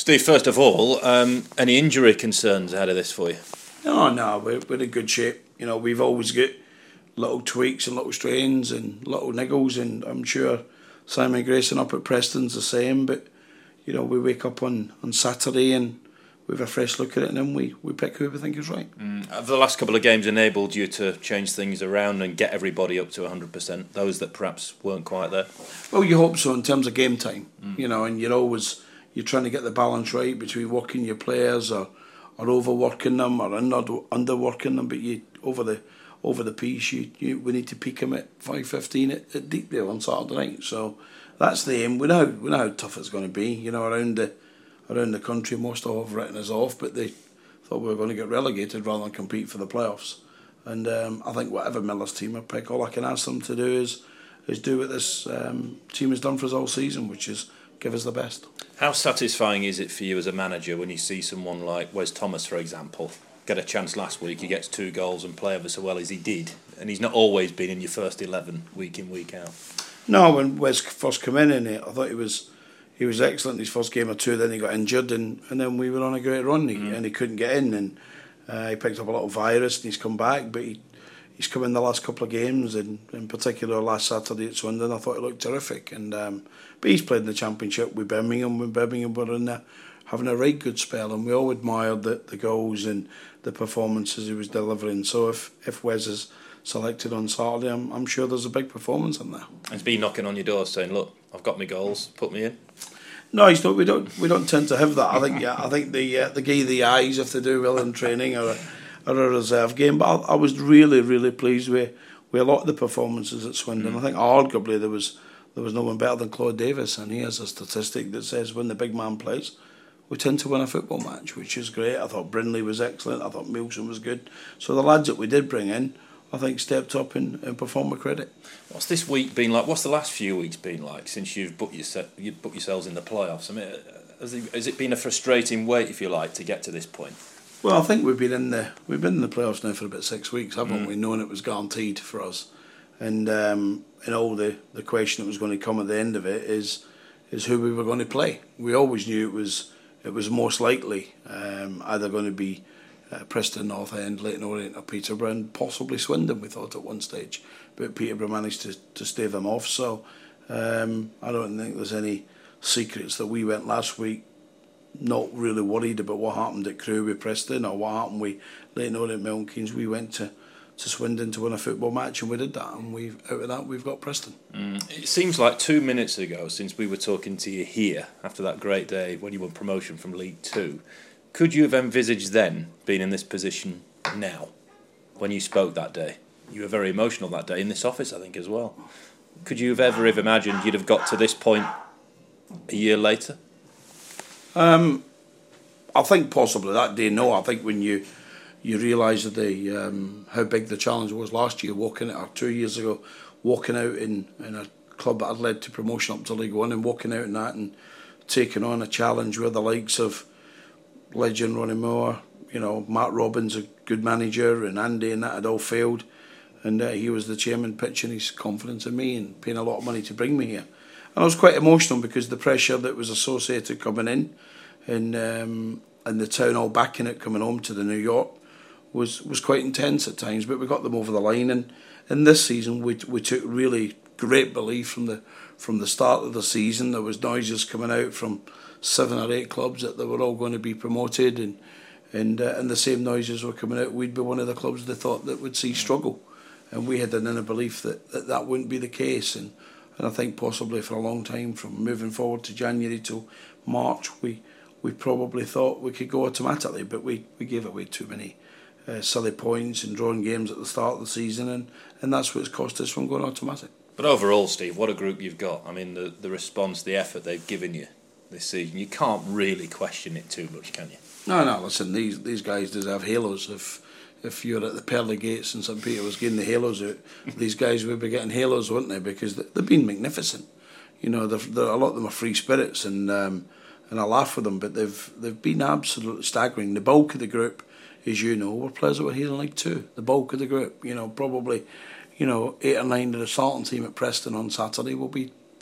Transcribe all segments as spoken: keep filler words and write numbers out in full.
Steve, first of all, um, any injury concerns ahead of this for you? No, no, we're, we're in good shape. You know, we've always got little tweaks and little strains and little niggles, and I'm sure Simon Grayson up at Preston's the same. But you know, we wake up on, on Saturday and we have a fresh look at it, and then we, we pick who we think is right. Mm. Have the last couple of games enabled you to change things around and get everybody up to one hundred percent, those that perhaps weren't quite there? Well, you hope so in terms of game time, mm. you know, and you're always, you're trying to get the balance right between working your players or, or overworking them or under, underworking them, but you over the over the piece, you, you we need to peak them at five fifteen at, at Deepdale on Saturday night. So that's the aim. We know, we know how tough it's going to be, you know, around the around the country. Most all have written us off, but they thought we were going to get relegated rather than compete for the playoffs. And um, I think whatever Miller's team will pick, all I can ask them to do is is do what this um, team has done for us all season, which is give us the best. How satisfying is it for you as a manager when you see someone like Wes Thomas, for example, get a chance last week, he gets two goals and play ever so well as he did, and he's not always been in your first eleven week in, week out? No, when Wes first came in, in it, I thought he was he was excellent his first game or two. Then he got injured, and, and then we were on a great run, he, mm. and he couldn't get in, and uh, he picked up a little virus, and he's come back, but he he's come in the last couple of games, and in particular last Saturday at Swindon, I thought he looked terrific. And um, but he's played in the Championship with Birmingham, when Birmingham were in there having a right good spell, and we all admired the, the goals and the performances he was delivering. So if, if Wes is selected on Saturday, I'm, I'm sure there's a big performance in there. He's been knocking on your door saying, look, I've got my goals, put me in. No, he's not, we don't we don't tend to have that. I think yeah, I think the uh, the guy the eyes if they do well in training or a, or a reserve game. But I, I was really really pleased with, with a lot of the performances at Swindon. Mm. I think arguably there was there was no one better than Claude Davis, and he has a statistic that says when the big man plays, we tend to win a football match, which is great. I thought Brindley was excellent. I thought Milson was good. So the lads that we did bring in, I think, stepped up and, and performed with credit. What's this week been like? What's the last few weeks been like since you've booked, your, you've booked yourselves in the playoffs? I mean, has it, has it been a frustrating wait, if you like, to get to this point? Well, I think we've been in the we've been in the playoffs now for about six weeks, haven't mm. we? Knowing it was guaranteed for us, and um, and all the, the question that was going to come at the end of it is is who we were going to play. We always knew it was it was most likely um, either going to be Uh, Preston, North End, Leyton Orient or Peterborough, and possibly Swindon, we thought at one stage, but Peterborough managed to, to stave them off. So um, I don't think there's any secrets that we went last week not really worried about what happened at Crewe with Preston or what happened with Leyton Orient, Milton Keynes. We went to, to Swindon to win a football match, and we did that, and we've out of that we've got Preston. Mm. It seems like two minutes ago since we were talking to you here after that great day when you won promotion from League Two. Could you have envisaged then being in this position now, when you spoke that day? You were very emotional that day in this office, I think, as well. Could you have ever have imagined you'd have got to this point a year later? Um, I think possibly that day, no. I think when you you realise the um, how big the challenge was last year, walking out, or two years ago, walking out in, in a club that had led to promotion up to League One, and walking out in that and taking on a challenge with the likes of legend Ronnie Moore, you know, Matt Robbins, a good manager, and Andy, and that had all failed, and uh, he was the chairman pitching his confidence in me and paying a lot of money to bring me here. And I was quite emotional because the pressure that was associated coming in, and um, and the town all backing it coming home to the New York was was quite intense at times. But we got them over the line, and in this season we we took really great belief from the from the start of the season. There was noises coming out from seven or eight clubs that they were all going to be promoted, and and uh, and the same noises were coming out. We'd be one of the clubs they thought that would see struggle, and we had an inner belief that that, that wouldn't be the case. And, and I think possibly for a long time, from moving forward to January till March, we we probably thought we could go automatically, but we, we gave away too many uh, silly points and drawing games at the start of the season, and, and that's what's cost us from going automatic. But overall, Steve, what a group you've got. I mean, the, the response, the effort they've given you this season, you can't really question it too much, can you? No, no, listen, these these guys deserve halos. If if you're at the pearly gates and St Peter was getting the halos out, these guys would be getting halos, wouldn't they? Because they've been magnificent. You know, they're, they're, a lot of them are free spirits, and um, and I laugh with them, but they've they've been absolutely staggering. The bulk of the group, as you know, were players that were here in League Two. The bulk of the group, you know, probably, you know, eight or nine of the starting team at Preston on Saturday will be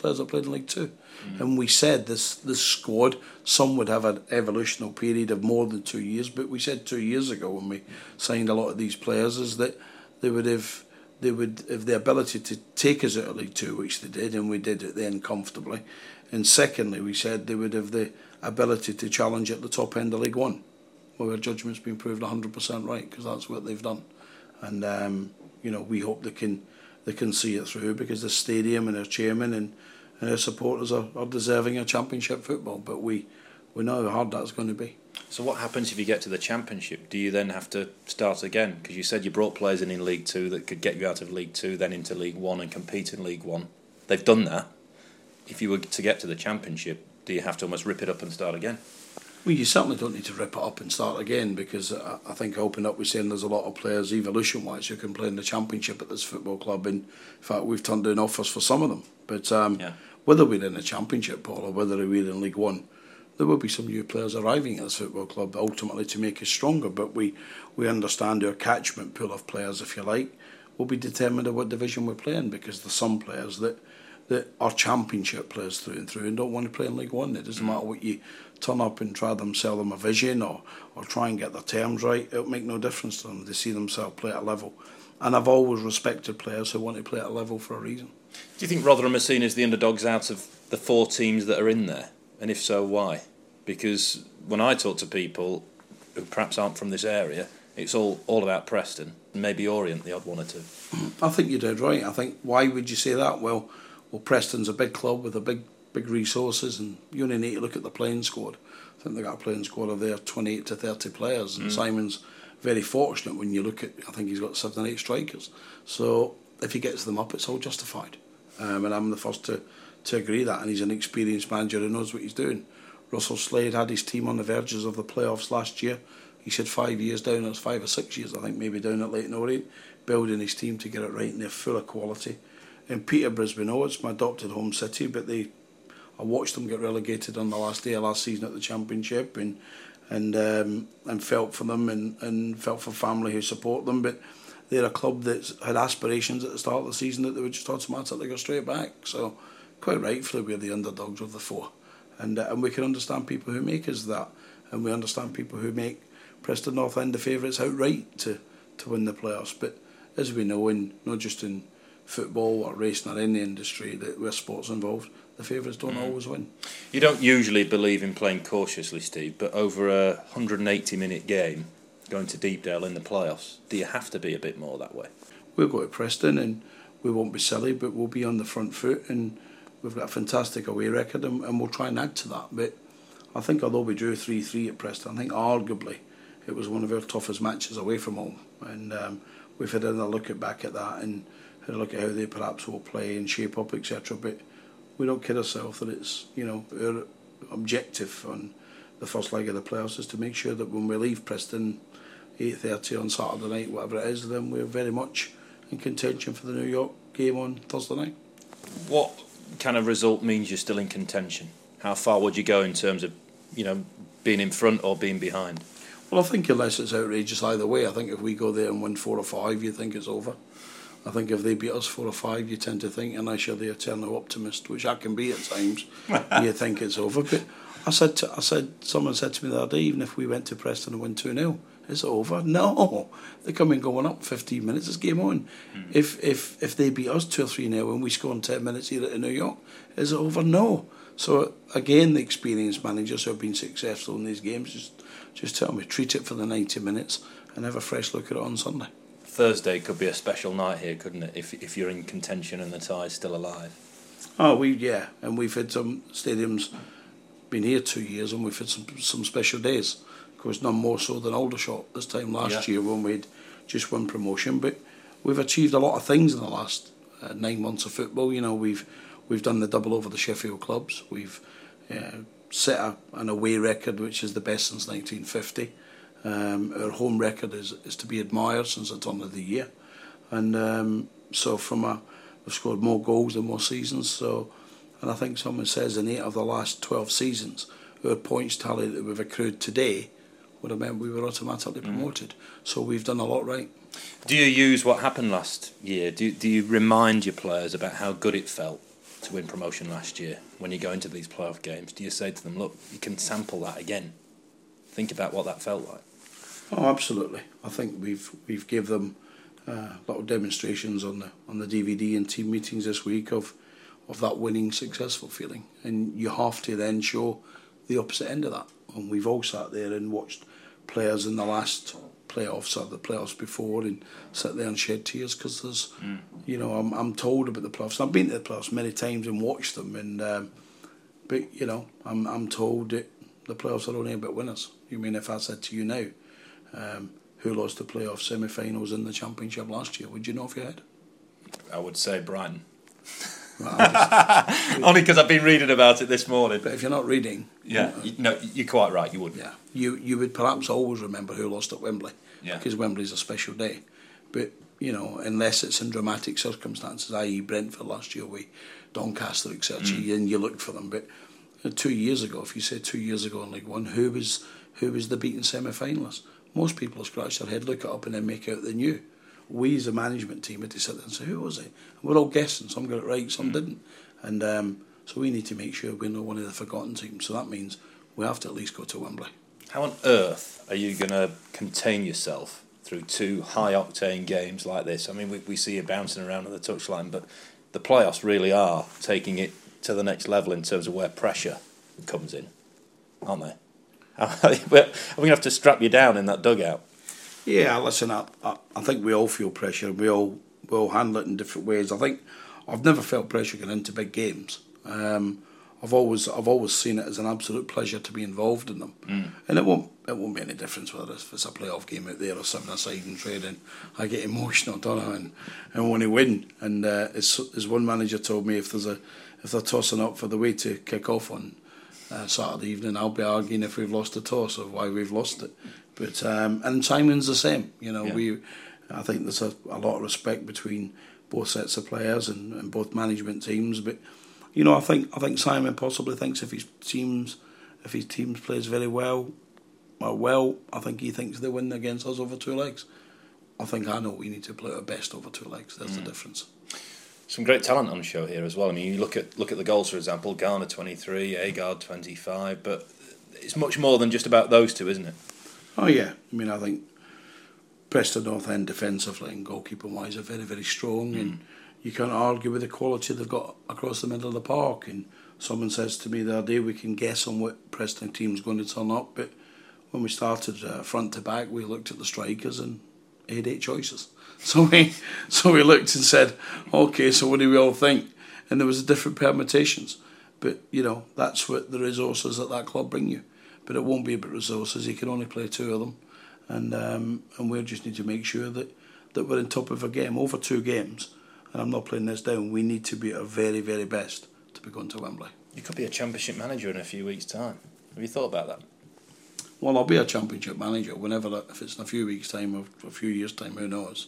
players that played in League Two. Mm. And we said this this squad, some would have an evolutional period of more than two years, but we said two years ago when we signed a lot of these players is that they would have they would have the ability to take us out of League Two, which they did, and we did it then comfortably. And secondly, we said they would have the ability to challenge at the top end of League One, where our judgment's been proved one hundred percent right, because that's what they've done. And um, you know, we hope they can they can see it through, because the stadium and our chairman and, and our supporters are, are deserving of Championship football. But we we know how hard that's going to be. So what happens if you get to the Championship? Do you then have to start again? Because you said you brought players in in League Two that could get you out of League Two, then into League One and compete in League One. They've done that. If you were to get to the Championship, do you have to almost rip it up and start again? Well, you certainly don't need to rip it up and start again, because I, I think I opened up with saying there's a lot of players, evolution-wise, who can play in the Championship at this football club. And in fact, we've turned down offers for some of them. But um, yeah. whether we're in the Championship, Paul, or whether we're in League One, there will be some new players arriving at this football club, ultimately to make us stronger. But we, we understand our catchment pool of players, if you like, will be determined of what division we're playing, because there's some players that that are Championship players through and through and don't want to play in League One. It doesn't matter what you turn up and try them, sell them a vision, or, or try and get their terms right. It'll make no difference to them. They see themselves play at a level. And I've always respected players who want to play at a level for a reason. Do you think Rotherham are seen as the underdogs out of the four teams that are in there? And if so, why? Because when I talk to people who perhaps aren't from this area, it's all, all about Preston, and maybe Orient, the odd one or two. I think you're dead right. I think, why would you say that? Well, Well, Preston's a big club with a big, big resources, and you only need to look at the playing squad. I think they've got a playing squad of there twenty-eight to thirty players, and mm. Simon's very fortunate when you look at. I think he's got seven, eight strikers. So if he gets them up, it's all justified. Um, and I'm the first to to agree that. And he's an experienced manager who knows what he's doing. Russell Slade had his team on the verges of the playoffs last year. He said five years down, it was five or six years, I think, maybe down at Leyton Orient, building his team to get it right, and they're full of quality. In Peterborough, we know it's my adopted home city, but they, I watched them get relegated on the last day of last season at the Championship, and and um, and felt for them, and, and felt for family who support them. But they're a club that's had aspirations at the start of the season that they would just automatically go straight back. So quite rightfully, we're the underdogs of the four, and uh, and we can understand people who make us that, and we understand people who make Preston North End the favourites outright to to win the playoffs. But as we know, in not just in football or racing or any industry that where sports involved, the favourites don't mm. always win. You don't usually believe in playing cautiously, Steve, but over a one hundred eighty minute game going to Deepdale in the playoffs, do you have to be a bit more that way? We'll go to Preston and we won't be silly, but we'll be on the front foot, and we've got a fantastic away record, and, and we'll try and add to that. But I think although we drew three three at Preston, I think arguably it was one of our toughest matches away from home, and um, we've had another look at back at that and had a look at how they perhaps will play and shape up, et cetera. But we don't kid ourselves that it's, you know, our objective on the first leg of the playoffs is to make sure that when we leave Preston eight thirty on Saturday night, whatever it is, then we're very much in contention for the New York game on Thursday night. What kind of result means you're still in contention? How far would you go in terms of, you know, being in front or being behind? Well, I think unless it's outrageous either way, I think if we go there and win four or five, you think it's over. I think if they beat us four or five, you tend to think, unless you're the eternal optimist, which I can be at times, you think it's over. But I said, to, I said, someone said to me the other day, even if we went to Preston and win two nil, is it over? No, they come in going up fifteen minutes, it's game on. Mm. If if if they beat us two or three nil and we score in ten minutes here at New York, is it over? No. So again, the experienced managers who have been successful in these games just just tell me, treat it for the ninety minutes and have a fresh look at it on Sunday. Thursday could be a special night here, couldn't it? If if you're in contention and the tie's still alive. Oh, we yeah, and we've had some stadiums been here two years, and we've had some some special days. Of course, none more so than Aldershot this time last yeah. year when we'd just won promotion. But we've achieved a lot of things in the last uh, nine months of football. You know, we've we've done the double over the Sheffield clubs. We've uh, set a, an away record which is the best since nineteen fifty. Um, our home record is, is to be admired since the turn of the year, and um, so from a we've scored more goals in more seasons. So, and I think someone says in eight of the last twelve seasons, our points tally that we've accrued today would have meant we were automatically promoted. Mm. So we've done a lot right. Do you use what happened last year? Do do you remind your players about how good it felt to win promotion last year, when you go into these playoff games, do you say to them, look, you can sample that again? Think about what that felt like. Oh, absolutely. I think we've we've give them uh, a lot of demonstrations on the on the D V D and team meetings this week of of that winning, successful feeling, and you have to then show the opposite end of that. And we've all sat there and watched players in the last playoffs or the playoffs before and sat there and shed tears because there's, mm. you know, I'm I'm told about the playoffs. I've been to the playoffs many times and watched them, and um, but you know, I'm I'm told that the playoffs are only about winners. You mean if I said to you now, um, who lost the playoff semi-finals in the championship last year? Would you know off your head? I would say Brighton. Well, just, only because I've been reading about it this morning. But if you're not reading, yeah, you, no, you're quite right. You wouldn't. Yeah, you you would perhaps always remember who lost at Wembley. Yeah. Because Wembley's a special day. But you know, unless it's in dramatic circumstances, that is. Brentford last year with Doncaster, et cetera, mm. and you looked for them. But two years ago, if you said two years ago in League One, who was who was the beaten semi-finalist? Most people will scratch their head, look it up, and then make out they knew. We as a management team had to sit there and say, who was it? And we're all guessing. Some got it right, some mm. didn't. And um, so we need to make sure we're not one of the forgotten teams. So that means we have to at least go to Wembley. How on earth are you going to contain yourself through two high-octane games like this? I mean, we, we see you bouncing around on the touchline, but the playoffs really are taking it to the next level in terms of where pressure comes in, aren't they? Are we going to have to strap you down in that dugout? Yeah, listen, I, I, I think we all feel pressure. We all we all handle it in different ways. I think I've never felt pressure going into big games. Um, I've always I've always seen it as an absolute pleasure to be involved in them, mm. and it won't it won't be any difference whether it's, if it's a playoff game out there or seven aside and trading. I get emotional, don't I? And, and want to win. And uh, as, as one manager told me, if there's a if they're tossing up for the way to kick off on uh, Saturday evening, I'll be arguing if we've lost the toss or why we've lost it. But um, and Simon's the same. You know, yeah. we I think there's a, a lot of respect between both sets of players and, and both management teams. But you know, I think I think Simon possibly thinks if his teams if his teams plays very well, well, well, I think he thinks they win against us over two legs. I think I know we need to play our best over two legs. There's mm. the difference. Some great talent on show here as well. I mean, you look at look at the goals, for example. Garner twenty-three, Agard twenty-five, but it's much more than just about those two, isn't it? Oh yeah, I mean I think Preston North End defensively and goalkeeper wise are very very strong, mm. and you can't argue with the quality they've got across the middle of the park. And someone says to me the other day we can guess on what Preston team's going to turn up, but when we started uh, front to back, we looked at the strikers and they had eight choices. So we so we looked and said, okay, so what do we all think? And there was different permutations, but you know that's what the resources at that club bring you. But it won't be about resources. You can only play two of them, and um, and we just need to make sure that, that we're on top of a game over two games. And I'm not playing this down. We need to be at our very very best to be going to Wembley. You could be a championship manager in a few weeks' time. Have you thought about that? Well, I'll be a championship manager whenever, if it's in a few weeks' time or a few years' time. Who knows?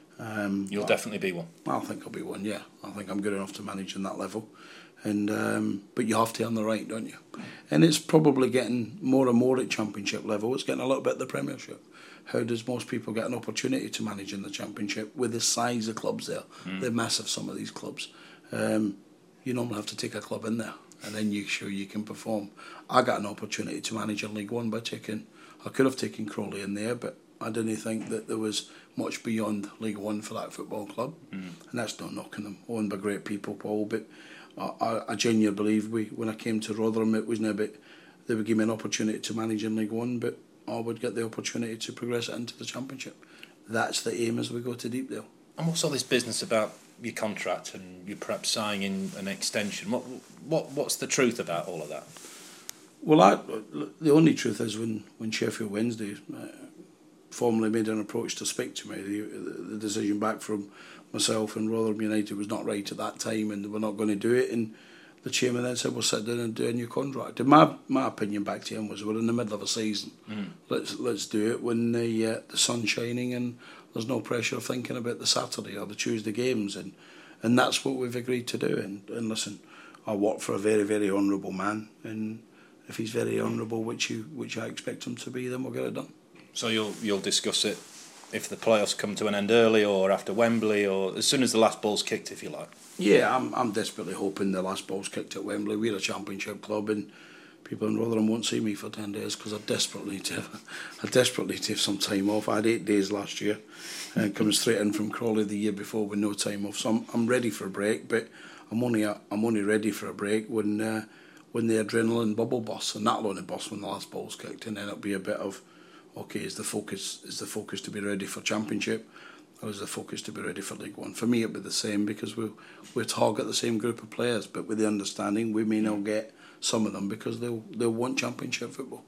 Um, You'll definitely be one. I think I'll be one. Yeah, I think I'm good enough to manage in that level. And um, but you have to earn the right, don't you? And it's probably getting more and more at championship level. It's getting a little bit at the Premiership. How does most people get an opportunity to manage in the Championship with the size of clubs there? Mm. They're massive, some of these clubs. Um, you normally have to take a club in there and then you show you can perform. I got an opportunity to manage in League One by taking, I could have taken Crawley in there, but I didn't think that there was much beyond League One for that football club. Mm. And that's not knocking them, owned by great people, Paul, but I, I genuinely believe we, when I came to Rotherham, it wasn't a bit, they would give me an opportunity to manage in League One, but I would get the opportunity to progress it into the Championship. That's the aim as we go to Deepdale. And what's all this business about your contract and you perhaps signing an extension? What what what's the truth about all of that? Well, I, the only truth is when, when Sheffield Wednesday uh, formally made an approach to speak to me, the, the decision back from myself and Rotherham United was not right at that time and they were not going to do it, and the chairman then said we'll sit down and do a new contract. And my my opinion back to him was we're in the middle of a season. Mm. Let's let's do it when the uh, the sun's shining and there's no pressure of thinking about the Saturday or the Tuesday games, and and that's what we've agreed to do. And, and listen, I work for a very very honourable man, and if he's very honourable, which you which I expect him to be, then we'll get it done. So you'll you'll discuss it if the playoffs come to an end early or after Wembley, or as soon as the last ball's kicked, if you like. Yeah, I'm I'm desperately hoping the last ball's kicked at Wembley. We're a Championship club, and people in Rotherham won't see me for ten days because I desperately need to have, I desperately need to have some time off. I had eight days last year, and coming straight in from Crawley the year before with no time off. So I'm I'm ready for a break, but I'm only I'm only ready for a break when uh, when the adrenaline bubble busts, and that'll only bust when the last ball's kicked, and then it'll be a bit of, okay, is the focus is the focus to be ready for Championship, or is the focus to be ready for League One? For me, it'll be the same because we we're target the same group of players, but with the understanding we may not get some of them because they'll they'll want Championship football.